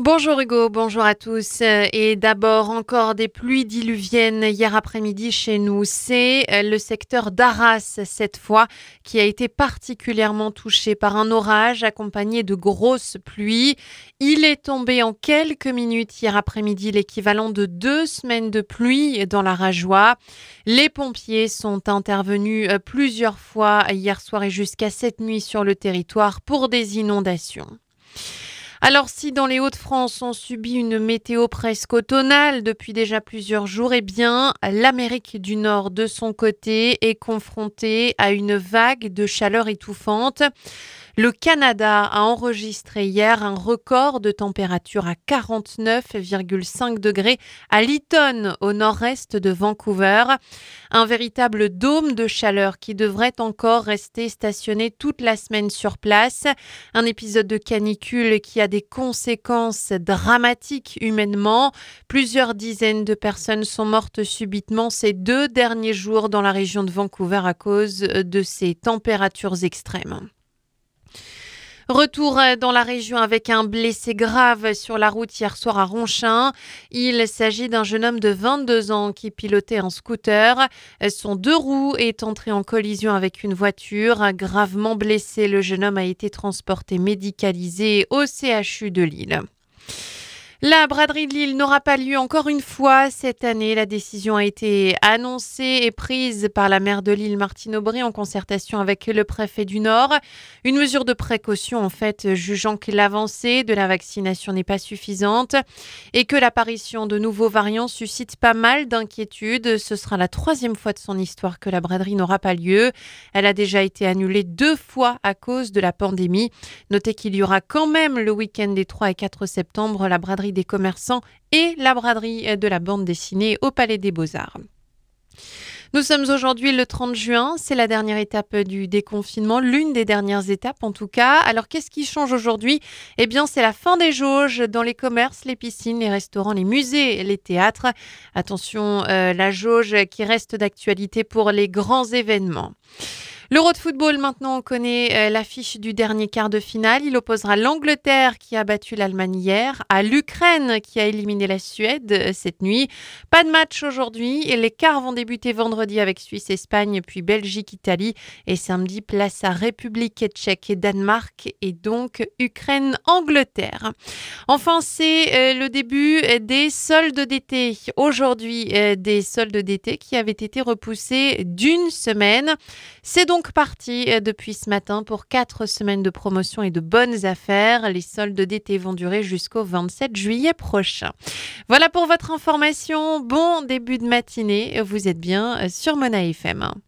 Bonjour Hugo, bonjour à tous. Et d'abord, encore des pluies diluviennes hier après-midi chez nous. C'est le secteur d'Arras, cette fois, qui a été particulièrement touché par un orage accompagné de grosses pluies. Il est tombé en quelques minutes hier après-midi l'équivalent de 2 semaines de pluie dans la Rajoie. Les pompiers sont intervenus plusieurs fois hier soir et jusqu'à cette nuit sur le territoire pour des inondations. Alors si dans les Hauts-de-France on subit une météo presque automnale depuis déjà plusieurs jours, eh bien l'Amérique du Nord de son côté est confrontée à une vague de chaleur étouffante. Le Canada a enregistré hier un record de température à 49,5 degrés à Lytton, au nord-est de Vancouver. Un véritable dôme de chaleur qui devrait encore rester stationné toute la semaine sur place. Un épisode de canicule qui a des conséquences dramatiques humainement. Plusieurs dizaines de personnes sont mortes subitement ces 2 derniers jours dans la région de Vancouver à cause de ces températures extrêmes. Retour dans la région avec un blessé grave sur la route hier soir à Ronchin. Il s'agit d'un jeune homme de 22 ans qui pilotait un scooter. Son 2 roues est entré en collision avec une voiture. Gravement blessé, le jeune homme a été transporté médicalisé au CHU de Lille. La braderie de Lille n'aura pas lieu encore une fois cette année. La décision a été annoncée et prise par la maire de Lille, Martine Aubry, en concertation avec le préfet du Nord. Une mesure de précaution, en fait, jugeant que l'avancée de la vaccination n'est pas suffisante et que l'apparition de nouveaux variants suscite pas mal d'inquiétudes. Ce sera la 3e fois de son histoire que la braderie n'aura pas lieu. Elle a déjà été annulée 2 fois à cause de la pandémie. Notez qu'il y aura quand même le week-end des 3 et 4 septembre la braderie des commerçants et la braderie de la bande dessinée au Palais des Beaux-Arts. Nous sommes aujourd'hui le 30 juin, c'est la dernière étape du déconfinement, l'une des dernières étapes en tout cas. Alors qu'est-ce qui change aujourd'hui ? Eh bien c'est la fin des jauges dans les commerces, les piscines, les restaurants, les musées, les théâtres. Attention, la jauge qui reste d'actualité pour les grands événements. L'Euro de football, maintenant, on connaît l'affiche du dernier quart de finale. Il opposera l'Angleterre qui a battu l'Allemagne hier à l'Ukraine qui a éliminé la Suède cette nuit. Pas de match aujourd'hui et les quarts vont débuter vendredi avec Suisse-Espagne puis Belgique-Italie et samedi place à République tchèque et Danemark et donc Ukraine-Angleterre. Enfin, c'est le début des soldes d'été. Aujourd'hui, des soldes d'été qui avaient été repoussés d'1 semaine. C'est donc parti depuis ce matin pour 4 semaines de promotion et de bonnes affaires. Les soldes d'été vont durer jusqu'au 27 juillet prochain. Voilà pour votre information. Bon début de matinée. Vous êtes bien sur Mona FM.